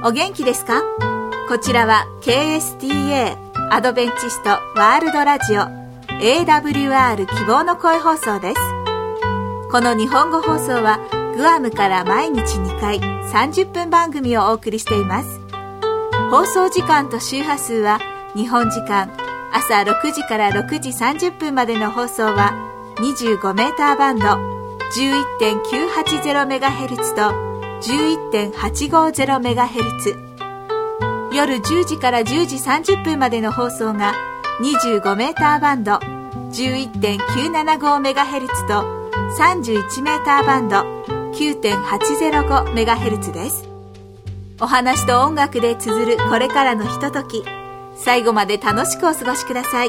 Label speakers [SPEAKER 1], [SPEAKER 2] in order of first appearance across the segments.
[SPEAKER 1] お元気ですか？こちらは KSTA アドベンチストワールドラジオ AWR 希望の声放送です。この日本語放送はグアムから毎日2回30分番組をお送りしています。放送時間と周波数は日本時間朝6時から6時30分までの放送は25メーターバンド 11.980MHz と 11.850MHz、 夜10時から10時30分までの放送が25メーターバンド 11.975MHz と31メーターバンド 9.805MHz です。お話と音楽で綴るこれからのひととき、最後まで楽しくお過ごしください。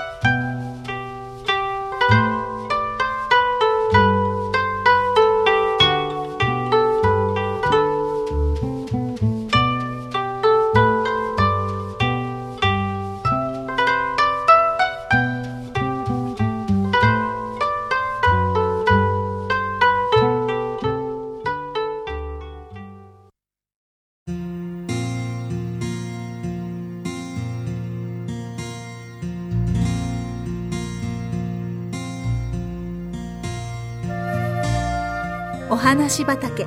[SPEAKER 1] お話畑。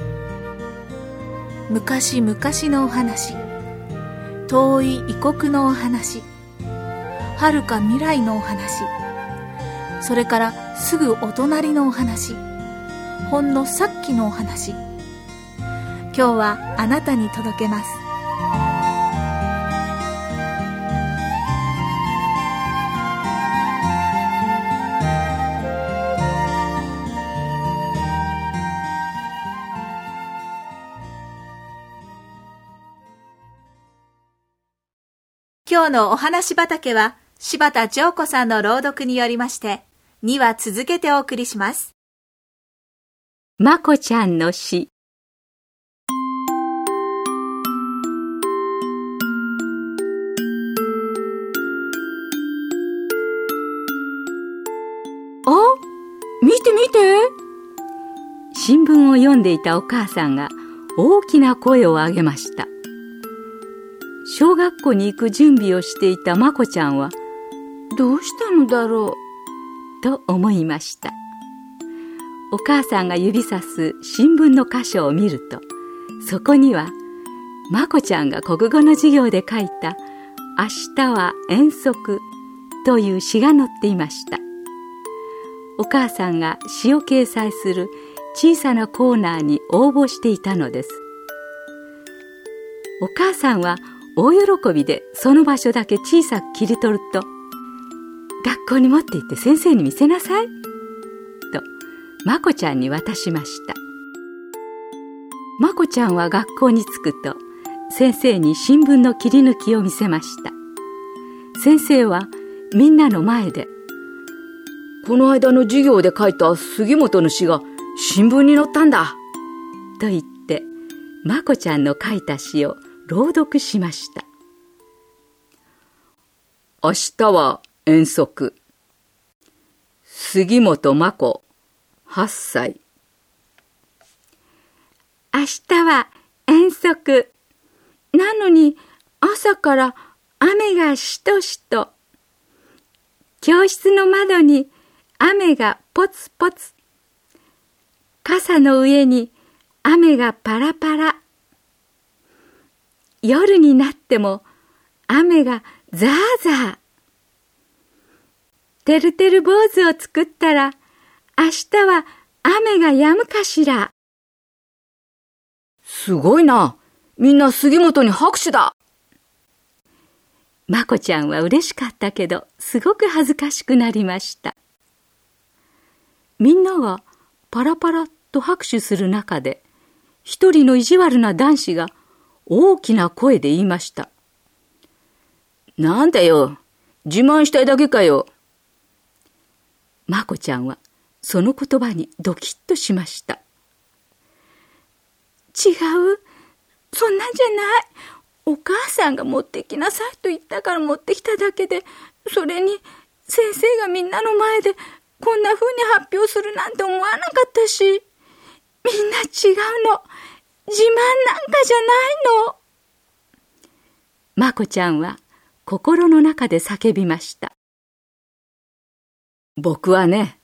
[SPEAKER 1] 昔々のお話、遠い異国のお話、遥か未来のお話、それからすぐお隣のお話、ほんのさっきのお話、今日はあなたに届けます。今日のお話畑は柴田譲子さんの朗読によりまして2話続けてお送りします。
[SPEAKER 2] まこちゃんの詩。
[SPEAKER 3] あ、見て見て。
[SPEAKER 2] 新聞を読んでいたお母さんが大きな声を上げました。小学校に行く準備をしていたまこちゃんは、
[SPEAKER 3] どうしたのだろ
[SPEAKER 2] うと思いました。お母さんが指さす新聞の箇所を見ると、そこにはまこちゃんが国語の授業で書いた明日は遠足という詩が載っていました。お母さんが詩を掲載する小さなコーナーに応募していたのです。お母さんは大喜びでその場所だけ小さく切り取ると、学校に持って行って先生に見せなさいとまこちゃんに渡しました。まこちゃんは学校に着くと先生に新聞の切り抜きを見せました。先生はみんなの前で、
[SPEAKER 3] この間の授業で書いた杉本の詩が新聞に載ったんだ
[SPEAKER 2] と言ってまこちゃんの書いた詩を朗読しました。
[SPEAKER 3] 明日は遠足。杉本真子、8歳。
[SPEAKER 4] 明日は遠足。なのに朝から雨がしとしと。教室の窓に雨がポツポツ。傘の上に雨がパラパラ。夜になっても雨がザーザー。てるてる坊主を作ったら明日は雨が止むかしら。
[SPEAKER 3] すごいな。みんな杉本に拍手だ。
[SPEAKER 2] まこちゃんは嬉しかったけどすごく恥ずかしくなりました。みんながパラパラと拍手する中で、一人の意地悪な男子が大きな声で言いました。
[SPEAKER 3] なんだよ、自慢したいだけかよ。
[SPEAKER 2] まこちゃんはその言葉にドキッとしました。
[SPEAKER 4] 違う、そんなんじゃない。お母さんが持ってきなさいと言ったから持ってきただけで、それに先生がみんなの前でこんな風に発表するなんて思わなかったし、みんな違うの。 自慢なんかじゃないの。
[SPEAKER 2] まこちゃんは心の中で叫びました。
[SPEAKER 3] 僕はね。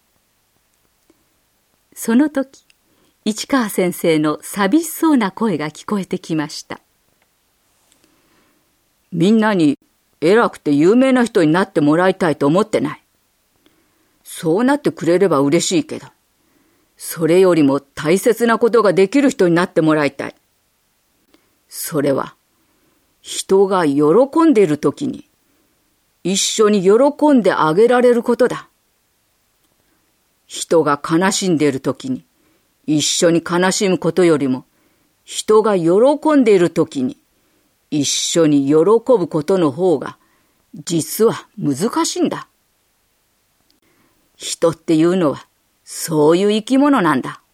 [SPEAKER 2] その時、市川先生の寂しそうな声が聞こえてきました。
[SPEAKER 3] みんなに偉くて有名な人になってもらいたいと思ってない。そうなってくれれば嬉しいけど、それよりも大切なことができる人になってもらいたい。それは、人が喜んでいるときに、一緒に喜んであげられることだ。人が悲しんでいるときに、一緒に悲しむことよりも、人が喜んでいるときに、一緒に喜ぶことの方が、実は難しいんだ。人っていうのは、そういう生き物なんだ。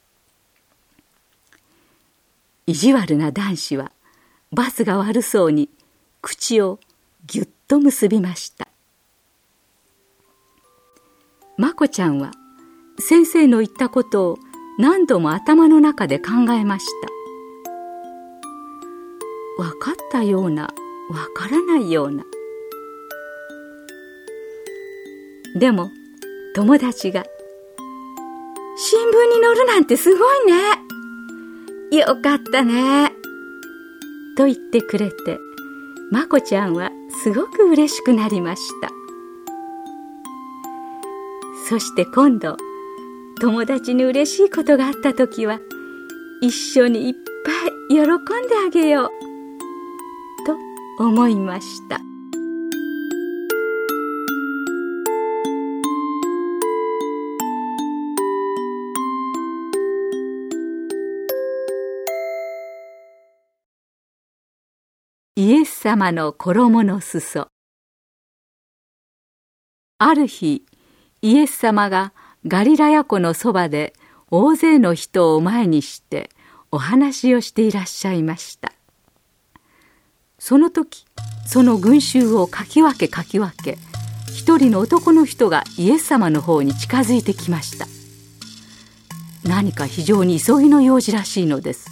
[SPEAKER 2] 意地悪な男子は、バスが悪そうに、口をぎゅっと結びました。まこちゃんは、先生の言ったことを何度も頭の中で考えました。分かったような、分からないような。でも、友達が、
[SPEAKER 4] 新聞に載るなんてすごいね。よかったね。
[SPEAKER 2] と言ってくれて、まこちゃんはすごく嬉しくなりました。そして今度、友達に嬉しいことがあったときは、一緒にいっぱい喜んであげよう、と思いました。イエス様の衣の裾。ある日、イエス様がガリラヤ湖のそばで大勢の人を前にしてお話をしていらっしゃいました。その時、その群衆をかき分け一人の男の人がイエス様の方に近づいてきました。何か非常に急ぎの用事らしいのです。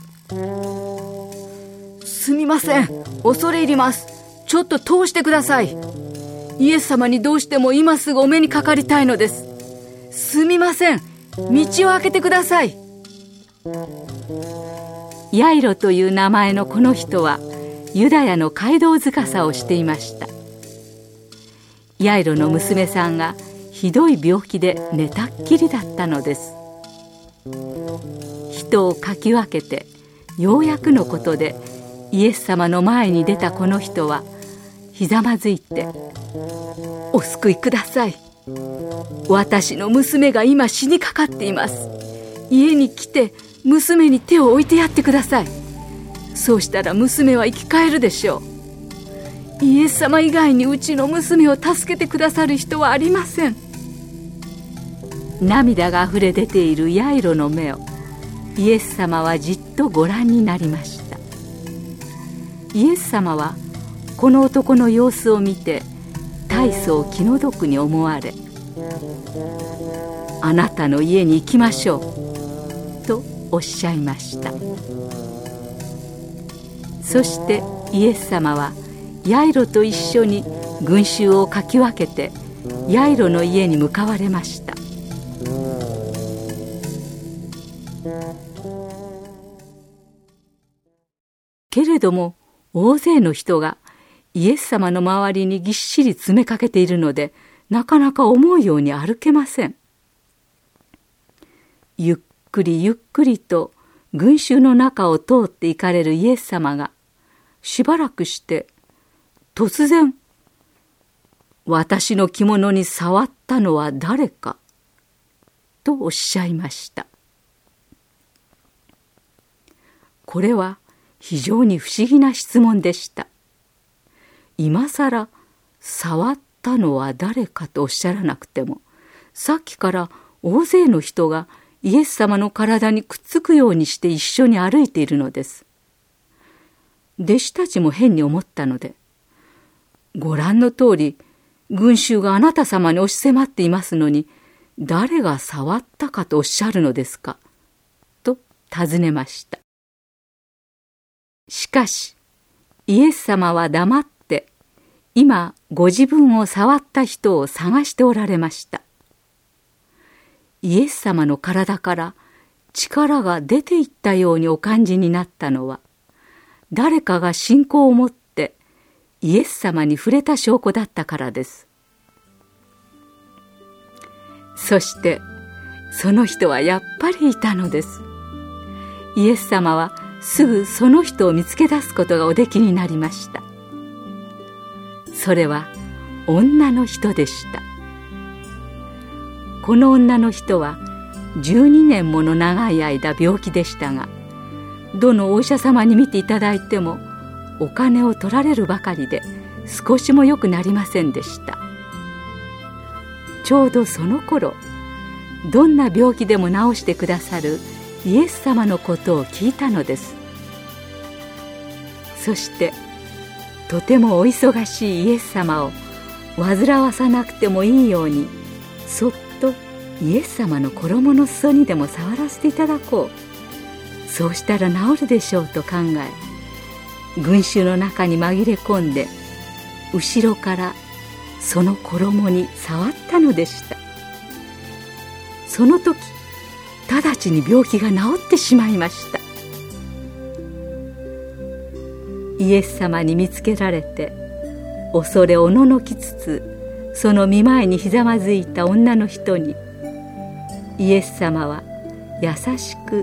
[SPEAKER 3] すみません、恐れ入ります。ちょっと通してください。イエス様にどうしても今すぐお目にかかりたいのです。すみません、道を開けてください。
[SPEAKER 2] ヤイロという名前のこの人はユダヤの街道司をしていました。ヤイロの娘さんがひどい病気で寝たっきりだったのです。人をかき分けてようやくのことでイエス様の前に出たこの人はひざまずいて、お救いください。私の娘が今死にかかっています。家に来て娘に手を置いてやってください。そうしたら娘は生き返るでしょう。イエス様以外にうちの娘を助けてくださる人はありません。涙があふれ出ているヤイロの目をイエス様はじっとご覧になりました。イエス様はこの男の様子を見て大層気の毒に思われ、あなたの家に行きましょうとおっしゃいました。そしてイエス様はヤイロと一緒に群衆をかき分けてヤイロの家に向かわれました。けれども大勢の人がイエス様の周りにぎっしり詰めかけているので、なかなか思うように歩けません。ゆっくりゆっくりと群衆の中を通って行かれるイエス様がしばらくして突然、私の着物に触ったのは誰かとおっしゃいました。これは非常に不思議な質問でした。今さら触ったのは誰かとおっしゃらなくても、さっきから大勢の人がイエス様の体にくっつくようにして一緒に歩いているのです。弟子たちも変に思ったので、ご覧の通り群衆があなた様に押し迫っていますのに、誰が触ったかとおっしゃるのですかと尋ねました。 かしイエス様は黙って今ご自分を触った人を探しておられました。イエス様の体から力が出ていったようにお感じになったのは、誰かが信仰を持ってイエス様に触れた証拠だったからです。そしてその人はやっぱりいたのです。イエス様はすぐその人を見つけ出すことがおできになりました。それは女の人でした。この女の人は12年もの長い間病気でしたが、どのお医者様に診ていただいてもお金を取られるばかりで少しも良くなりませんでした。ちょうどその頃、どんな病気でも治してくださるイエス様のことを聞いたのです。そしてとてもお忙しいイエス様を煩わさなくてもいいように、そっとイエス様の衣の裾にでも触らせていただこう、そうしたら治るでしょうと考え、群衆の中に紛れ込んで後ろからその衣に触ったのでした。その時直ちに病気が治ってしまいました。イエス様に見つけられて恐れおののきつつ、その見舞いにひざまずいた女の人にイエス様は優しく、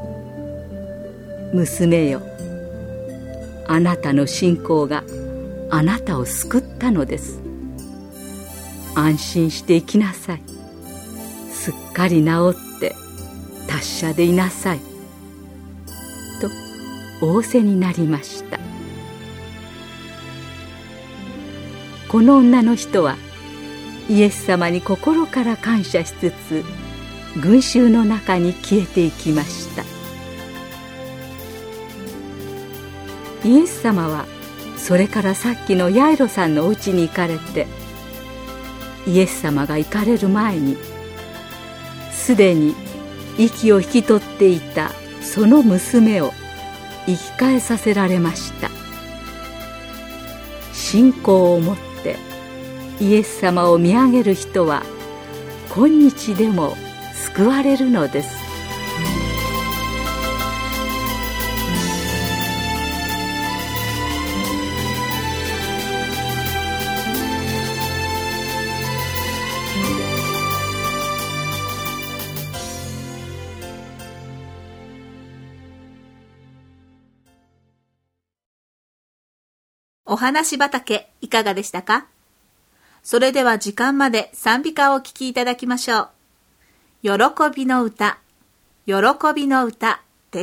[SPEAKER 2] 娘よ、あなたの信仰があなたを救ったのです。安心して生きなさい。すっかり治って達者でいなさい。と仰せになりました。この女の人はイエス様に心から感謝しつつ、群衆の中に消えていきました。イエス様はそれからさっきのヤイロさんのお家に行かれて、イエス様が行かれる前にすでに息を引き取っていたその娘を生き返させられました。信仰を持ってイエス様を見上げる人は今日でも救われるのです。
[SPEAKER 1] お話畑いかがでしたか？それでは時間まで賛美歌をお聴きいただきましょう。喜びの歌、喜びの歌です。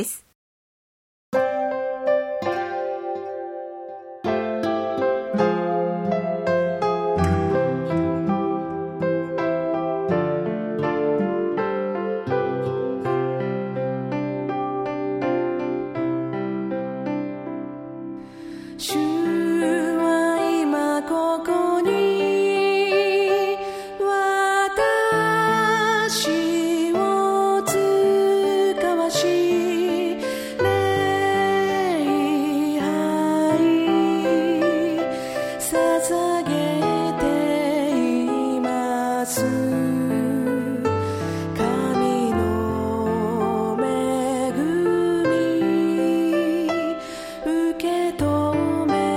[SPEAKER 5] 受け止め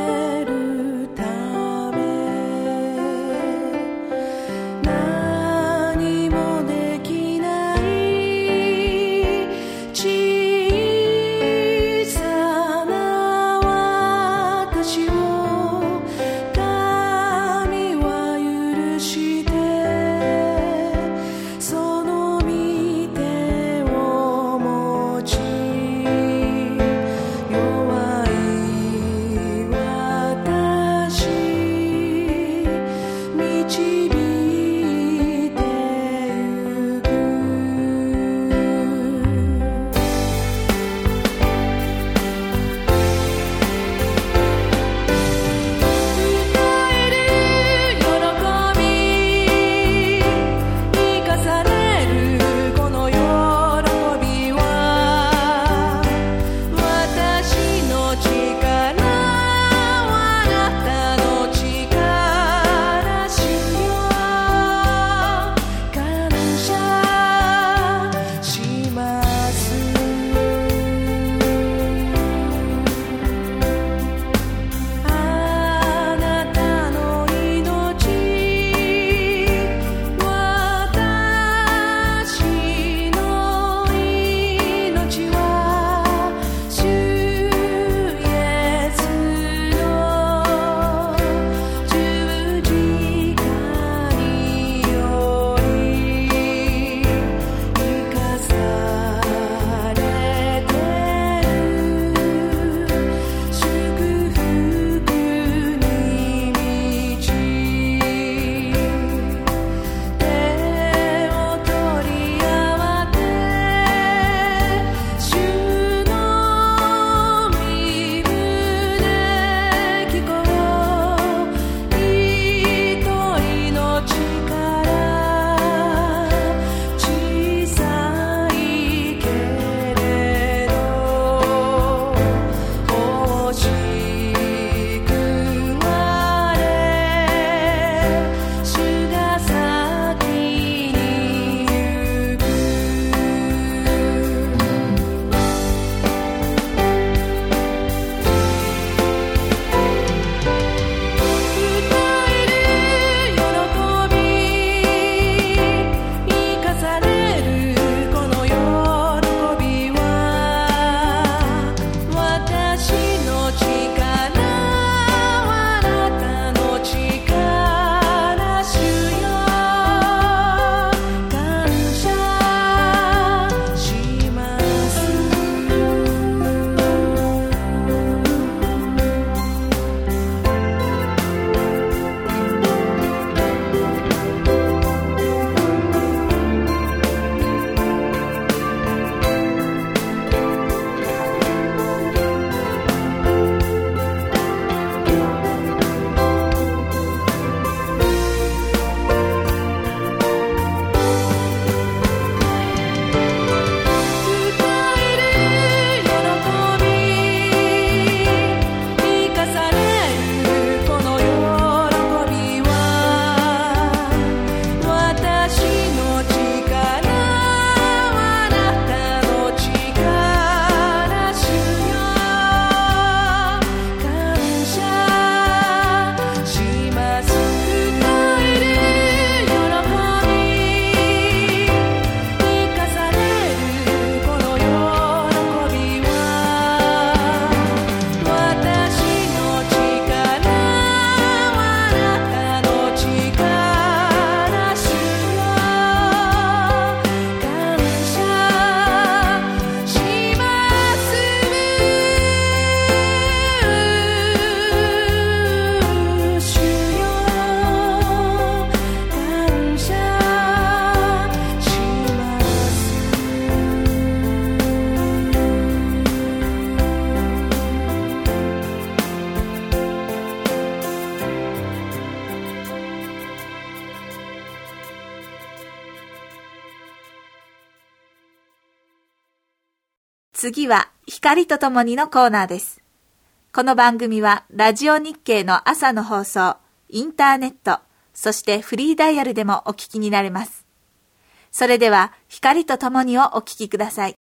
[SPEAKER 1] 次は光とともにのコーナーです。この番組はラジオ日経の朝の放送、インターネット、そしてフリーダイヤルでもお聞きになれます。それでは光とともにをお聞きください。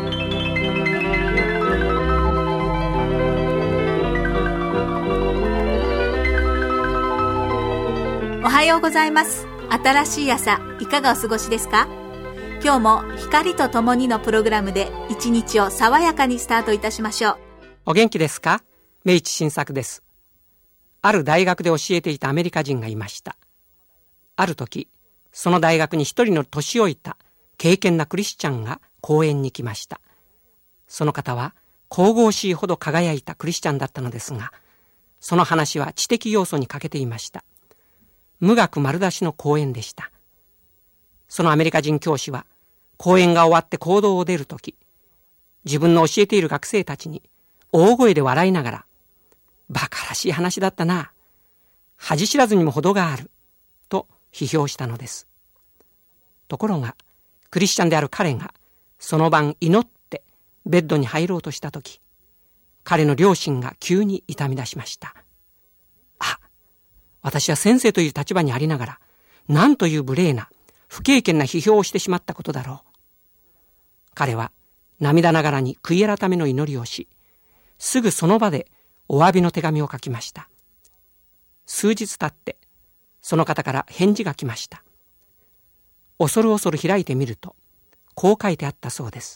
[SPEAKER 1] おはようございます。新しい朝、いかがお過ごしですか？今日も光とともにのプログラムで一日を爽やかにスタートいたしましょう。
[SPEAKER 5] お元気ですか？明智新作です。ある大学で教えていたアメリカ人がいました。ある時、その大学に一人の年老いた敬虔なクリスチャンが講演に来ました。その方は神々しいほど輝いたクリスチャンだったのですが、その話は知的要素に欠けていました。無学丸出しの講演でした。そのアメリカ人教師は講演が終わって講堂を出るとき、自分の教えている学生たちに大声で笑いながら、バカらしい話だったな、恥知らずにも程がある、と批評したのです。ところが、クリスチャンである彼がその晩祈ってベッドに入ろうとしたとき、彼の良心が急に痛み出しました。あ、私は先生という立場にありながら、なんという無礼な、不経験な批評をしてしまったことだろう。彼は涙ながらに悔い改めの祈りをし、すぐその場でお詫びの手紙を書きました。数日経って、その方から返事が来ました。恐る恐る開いてみると、こう書いてあったそうです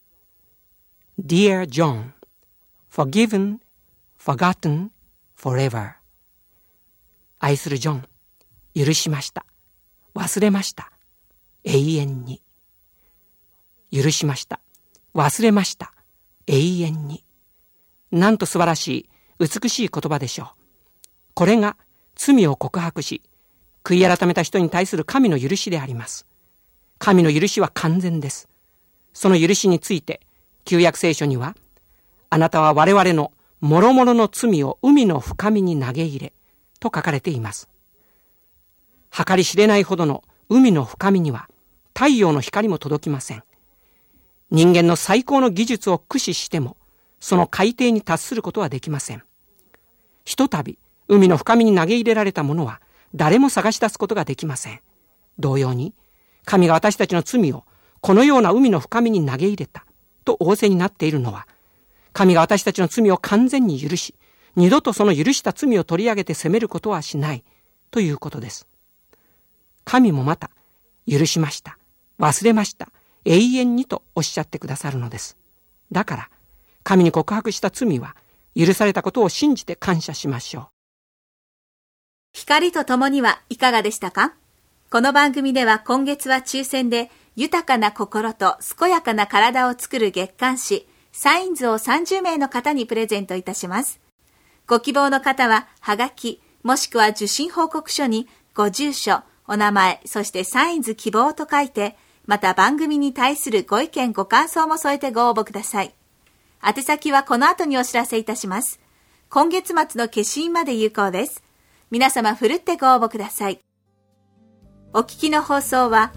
[SPEAKER 5] 。Dear John, forgiven, forgotten, forever. 愛するジョン、許しました。忘れました。永遠に。許しました。忘れました。永遠に。なんと素晴らしい、美しい言葉でしょう。これが罪を告白し、悔い改めた人に対する神の許しであります。神の許しは完全です。その許しについて、旧約聖書には、あなたは我々の諸々の罪を海の深みに投げ入れ、と書かれています。計り知れないほどの海の深みには太陽の光も届きません。人間の最高の技術を駆使してもその海底に達することはできません。ひとたび海の深みに投げ入れられたものは誰も探し出すことができません。同様に神が私たちの罪をこのような海の深みに投げ入れたと仰せになっているのは、神が私たちの罪を完全に許し、二度とその許した罪を取り上げて責めることはしないということです。神もまた、許しました、忘れました、永遠にとおっしゃってくださるのです。だから、神に告白した罪は、許されたことを信じて感謝しましょう。
[SPEAKER 1] 光とともにはいかがでしたか？この番組では今月は抽選で、豊かな心と健やかな体を作る月刊誌、サインズを30名の方にプレゼントいたします。ご希望の方は、はがき、もしくは受信報告書に、ご住所、お名前、そしてサインズ希望と書いて、また番組に対するご意見ご感想も添えてご応募ください。宛先はこの後にお知らせいたします。今月末の消印まで有効です。皆様ふるってご応募ください。お聞きの放送は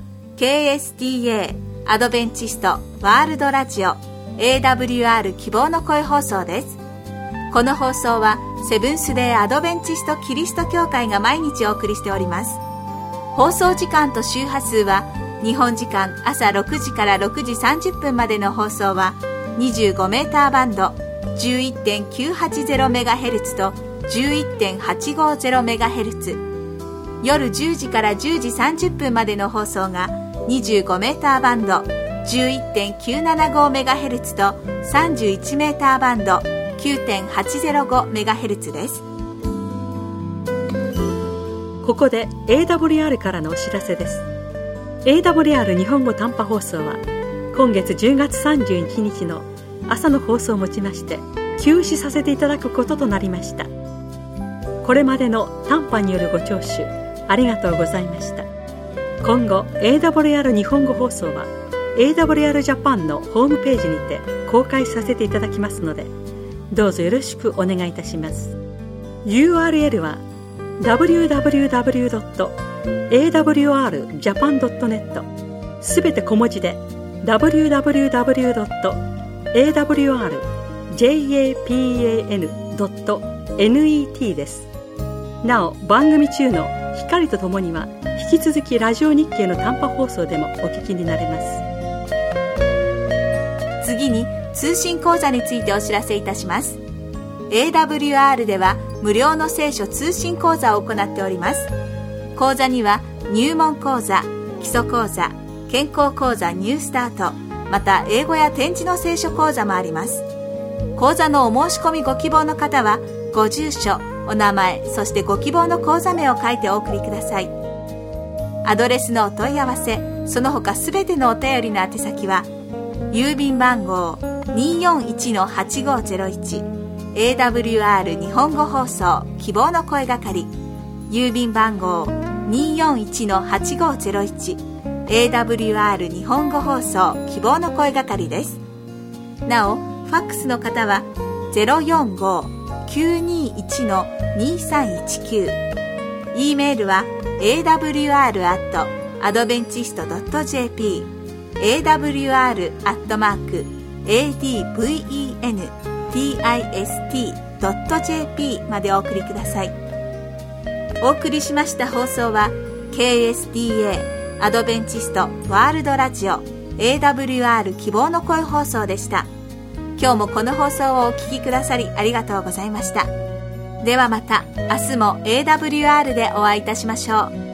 [SPEAKER 1] KSTA アドベンチストワールドラジオ AWR 希望の声放送です。この放送はセブンスデーアドベンチストキリスト教会が毎日お送りしております。放送時間と周波数は日本時間朝6時から6時30分までの放送は25メーターバンド 11.980MHz と 11.850MHz、 夜10時から10時30分までの放送が25メーターバンド 11.975MHz と31メーターバンド 9.805MHz です。
[SPEAKER 6] ここで AWR からのお知らせです。 AWR 日本語短波放送は今月10月31日の朝の放送をもちまして休止させていただくこととなりました。これまでの短波によるご聴取ありがとうございました。今後 AWR 日本語放送は AWR ジャパンのホームページにて公開させていただきますので、どうぞよろしくお願いいたします。 URL はwww.awrjapan.net すべて小文字で www.awrjapan.net awr.japan.net です。なお、番組中の光とともには引き続きラジオ日経の短波放送でもお聞きになれます。
[SPEAKER 1] 次に通信講座についてお知らせいたします。 AWR では無料の聖書通信講座を行っております。講座には入門講座、基礎講座、健康講座ニュースタート、また英語や点字の聖書講座もあります。講座のお申し込みご希望の方はご住所、お名前、そしてご希望の講座名を書いてお送りください。アドレスのお問い合わせ、その他すべてのお便りの宛先は郵便番号 241-8501 AWR 日本語放送希望の声係、郵便番号 241-8501 AWR 日本語放送希望の声係です。なお、ファックスの方は 045-921-2319、 E メールは awr@adventist.jp、 awr@adventist.jp までお送りください。お送りしました放送は KSDA アドベンチストワールドラジオ AWR 希望の声放送でした。今日もこの放送をお聞きくださりありがとうございました。ではまた明日も AWR でお会いいたしましょう。